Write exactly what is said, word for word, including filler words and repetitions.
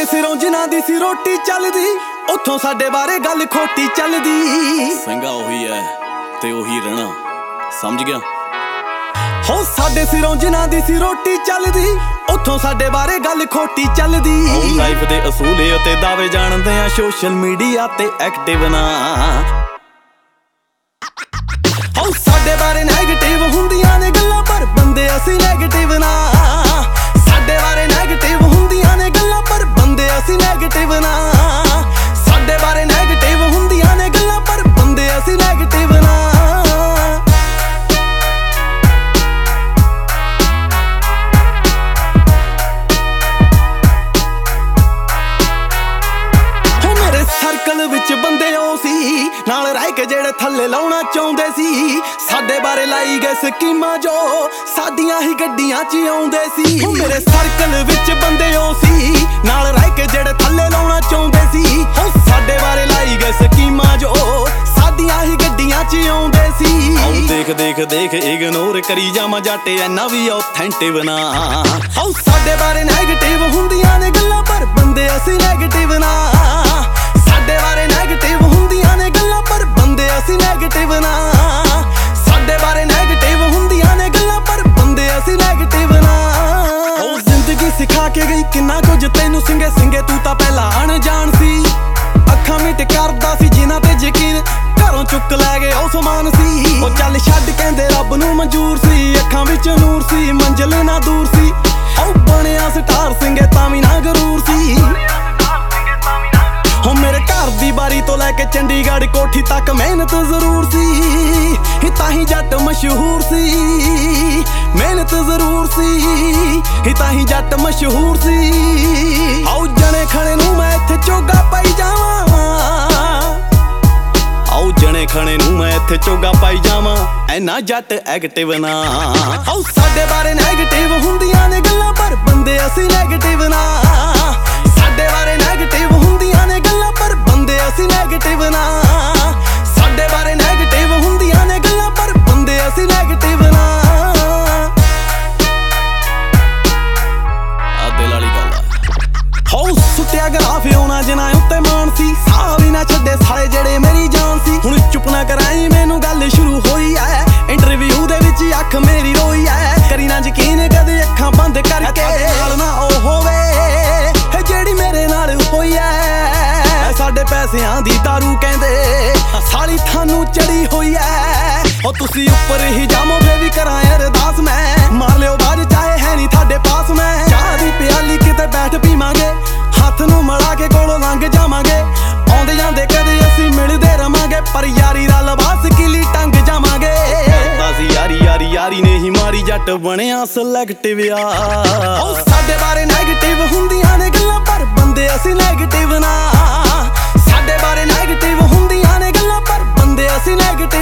ਸਿਰੋਂ ਜਿਨ੍ਹਾਂ ਦੀ ਸੀ ਰੋਟੀ ਚੱਲਦੀ, ਉੱਥੋਂ ਸਾਡੇ ਬਾਰੇ ਗੱਲ ਖੋਟੀ ਚੱਲਦੀ। ਸਿੰਘਾ ਉਹੀ ਐ ਤੇ ਉਹੀ ਰਹਿਣਾ, ਸਮਝ ਗਿਆ? ਹੋ ਸਾਡੇ ਸਿਰੋਂ ਜਿਨ੍ਹਾਂ ਦੀ ਸੀ ਰੋਟੀ ਚੱਲਦੀ, ਉੱਥੋਂ ਸਾਡੇ ਬਾਰੇ ਗੱਲ ਖੋਟੀ ਚੱਲਦੀ। ਲਾਈਫ ਦੇ ਅਸੂਲ ਅਤੇ ਦਾਅਵੇ ਜਾਣਦੇ ਆ, ਸੋਸ਼ਲ ਮੀਡੀਆ ਤੇ ਐਕਟਿਵ ਨਾ। ਹੋ ਸਾਡੇ ਬਾਰੇ ਨੈਗੇਟਿਵ ਹੁੰਦੀਆਂ ਨੇ ਗੱਲਾਂ, ਪਰ ਬੰਦੇ ਅਸੀਂ ਨੈਗੇਟਿਵ ਨਾ। ਸਾਡੇ ਬਾਰੇ ਨੈਗੇਟਿਵ ਹੁੰਦੀਆਂ ਨੇ ਗੱਲਾਂ, ਪਰ ਬੰਦੇ ਅਸੀਂ ਨੈਗੇਟਿਵ ਨਾ। ਸਾਡੇ ਬਾਰੇ ਨੈਗੇਟਿਵ ਹੁੰਦੀਆਂ ਨੇ ਗੱਲਾਂ, ਪਰ ਬੰਦੇ ਅਸੀਂ ਨੈਗੇਟਿਵ ਨਾ। ਸਰਕਲ ਵਿੱਚ ਬੰਦੇ ਉਹ ਸੀ ਨਾਲ ਰਹਿ ਕੇ ਜਿਹੜੇ ਥੱਲੇ ਲਾਉਣਾ ਚਾਹੁੰਦੇ ਸੀ। ਸਾਡੇ ਬਾਰੇ ਲਾਈ ਗਏ ਸਕੀਮਾਂ ਜੋ ਸਾਡੀਆਂ ਹੀ ਗੱਡੀਆਂ 'ਚ ਆਉਂਦੇ ਸੀ। ਮੇਰੇ ਸਰਕਲ ਵਿੱਚ ਬੰਦੇ ਉਹ ਸੀ ਨਾਲ ਰਹਿ ਕੇ ਜਿਹੜੇ ਥੱਲੇ ਲਾਉਣਾ ਚਾਹੁੰਦੇ ਸੀ। ਹੋ ਸਾਡੇ ਬਾਰੇ ਲਾਈ ਗਏ ਸਕੀਮਾਂ ਜੋ ਸਾਡੀਆਂ ਹੀ ਗੱਡੀਆਂ 'ਚ ਆਉਂਦੇ ਸੀ। ਆਉ ਦੇਖ ਦੇਖ ਦੇਖ ਇਗਨੋਰ ਕਰੀ ਜਾਵਾਂ ਜੱਟ, ਐਨਾ ਵੀ ਆਥੈਂਟਿਵ ਨਾ। ਹੋ ਸਾਡੇ ਬਾਰੇ ਨੈਗੇਟਿਵ ਹੁੰਦੀਆਂ ਨੇ ਗੱਲਾਂ, ਪਰ ਬੰਦੇ ਅਸੀਂ ਨੈਗੇਟਿਵ ਨਾ। ਸਾਡੇ ਬਾਰੇ ਨੈਗੇਟਿਵ ਹੁੰਦੀਆਂ ਨੇ ਗੱਲਾਂ, ਪਰ ਬੰਦੇ ਅਸੀਂ ਨੈਗੇਟਿਵ ਨਾ। ਸਾਡੇ ਬਾਰੇ ਨੈਗੇਟਿਵ ਹੁੰਦੀਆਂ ਨੇ ਗੱਲਾਂ, ਪਰ ਬੰਦੇ ਅਸੀਂ ਨੈਗੇਟਿਵ ਨਾ। ਉਹ ਜ਼ਿੰਦਗੀ ਸਿਖਾ ਕੇ ਗਈ ਕਿੰਨਾ ਕੁਝ ਤੈਨੂੰ, ਸਿੰਗੇ ਸਿੰਗੇ ਤੂੰ ਤਾਂ ਪਹਿਲਾਂ ਅਣਜਾਣ ਸੀ। ਅੱਖਾਂ ਮਿਟ ਕਰਦਾ ਸੀ ਜਿਨ੍ਹਾਂ ਤੇ ਯਕੀਨ, ਘਰੋਂ ਚੁੱਕ ਲੈ ਗਏ ਉਹ ਸਮਾਨ ਸੀ। ਉਹ ਚੱਲ ਛੱਡ ਕਹਿੰਦੇ ਰੱਬ ਨੂੰ ਮਨਜ਼ੂਰ ਸੀ, ਅੱਖਾਂ ਵਿੱਚ ਨੂਰ ਸੀ ਮੰਜ਼ਿਲ ਨਾ ਦੂਰ ਸੀ। ਉਹ ਬਣਿਆ ਸਟਾਰ ਸਿੰਗੇ ਤਾਂ ਵੀ ਨਾ ਗਰੂਰ ਸੀ। ਹੋ ਮੇਰੇ ਘਰ ਦੀ ਬਾਰੀ ਤੋਂ ਲੈ ਕੇ ਚੰਡੀਗੜ੍ਹ ਕੋਠੀ ਤੱਕ ਮਿਹਨਤ ਜ਼ਰੂਰ ਸੀ, ਤਾਂ ਹੀ ਜੱਟ ਮਸ਼ਹੂਰ ਸੀ। ਮਿਹਨਤ ਜ਼ਰੂਰ ਸੀ, ਤਾਂ ਹੀ ਜੱਟ ਮਸ਼ਹੂਰ ਸੀ। ਆਓ ਜਣੇ ਖਣੇ ਨੂੰ ਮੈਂ ਇੱਥੇ ਚੋਗਾ ਪਾਈ ਜਾਵਾਂ, ਆਓ ਜਣੇ ਖਣੇ ਨੂੰ ਮੈਂ ਇੱਥੇ ਚੋਗਾ ਪਾਈ ਜਾਵਾਂ, ਐਨਾ ਜੱਟ ਐਕਟਿਵ ਨਾ। ਆਓ ਸਾਡੇ ਬਾਰੇ ਨੈਗੇਟਿਵ ਹੁੰਦੀਆਂ ਨੇ ਗੱਲਾਂ, ਪਰ ਬੰਦੇ ਅਸੀਂ ਨੈਗੇਟਿਵ ਨਾ। ਸਾਡੇ ਬਾਰੇ ਨੈਗੇਟਿਵ ਹੁੰਦੀਆਂ ਨੇ ਗੱਲਾਂ, ਪਰ ਬੰਦੇ ਅਸੀਂ ਨੈਗੇਟਿਵ ਨਾ। ਸਾਡੇ ਬਾਰੇ ਨੈਗੇਟਿਵ ਹੁੰਦੀਆਂ ਨੇ ਗੱਲਾਂ, ਪਰ ਬੰਦੇ ਅਸੀਂ ਨੈਗੇਟਿਵ ਨਾ। ਆ ਦਿਲ ਵਾਲੀ ਗੱਲ ਆ। ਹੋ ਸੁੱਟਿਆ ਗਰਾਫ ਉਹਨਾਂ ਜਿਨ੍ਹਾਂ ਉੱਤੇ ਮਾਣ ਸੀ, ਸਾਹ ਵੀ ਨਾ ਛੱਡੇ ਸਾਲੇ ਜਿਹੜੇ ਮੇਰੀ ਜਾਨ ਸੀ। ਹੁਣ ਚੁੱਪ ਨਾ ਕਰਾਈ ਮੈਨੂੰ ਗੱਲ ਸ਼ੁਰੂ ਹੋਈ ਐ, ਇੰਟਰਵਿਊ ਦੇ ਵਿੱਚ ਅੱਖ ਮੇਰੀ ਰੋਈ ਐ। ਕਰੀ ਨਾ ਯਕੀਨ ਕਦੇ ਅੱਖਾਂ ਬੰਦ ਕਰਕੇ, ਨਾਲ ਨਾ ਉਹ ਹੋਵੇ ਜਿਹੜੀ ਮੇਰੇ ਨਾਲ ਹੋਈ ਐ। ਸਾਡੇ ਪੈਸਿਆਂ ਦੀ ਦਾਰੂ ਕਹਿੰਦੇ ਸਾਲੀ ਤੁਹਾਨੂੰ ਚੜੀ ਹੋਈ ਐ। ਉਹ ਤੁਸੀਂ ਉੱਪਰ ਹੀ ਜਾਮੋ ਫੇ ਵੀ ਕਰਾਂ ਅਰਦਾਸ, ਮੈਂ ਮਾਰ ਲਿਓ ਬਾਜ ਚਾਹੇ ਹੈ ਨਹੀਂ ਤੁਹਾਡੇ ਪਾਸ। ਮੈਂ ਚਾਹ ਦੀ ਪਿਆਲੀ ਕਿਤੇ ਬੈਠ ਪੀਵਾਂਗੇ, ਹੱਥ ਨੂੰ ਮਲਾ ਕੇ ਕੋਲੋਂ ਲੰਘ ਜਾਵਾਂਗੇ। ਆਉਂਦੇ ਜਾਂਦੇ ਕਦੇ ਅਸੀਂ ਮਿਲਦੇ ਰਵਾਂਗੇ, ਪਰ ਯਾਰੀ ਦਾ ਲਿਬਾਸ ਕਿਲੀ ਟੰਗ ਜਾਵਾਂਗੇ। ਅਸੀਂ ਯਾਰੀ ਯਾਰੀ ਯਾਰੀ ਨੇ ਹੀ ਮਾਰੀ, ਜੱਟ ਬਣਿਆ ਸਿਲੈਕਟਿਵ ਆ। ਉਹ ਸਾਡੇ ਬਾਰੇ ਨੈਗੇਟਿਵ ਹੁੰਦੀਆਂ ਨੇ ਗੱਲਾਂ, ਪਰ ਬੰਦੇ ਅਸੀਂ ਨੈਗੇਟਿਵ ਨਾ। ਸਾਡੇ ਬਾਰੇ ਨੈਗੇਟਿਵ ਹੁੰਦੀਆਂ ਨੇ ਗੱਲਾਂ, ਪਰ ਬੰਦੇ ਅਸੀਂ ਨੈਗੇਟਿਵ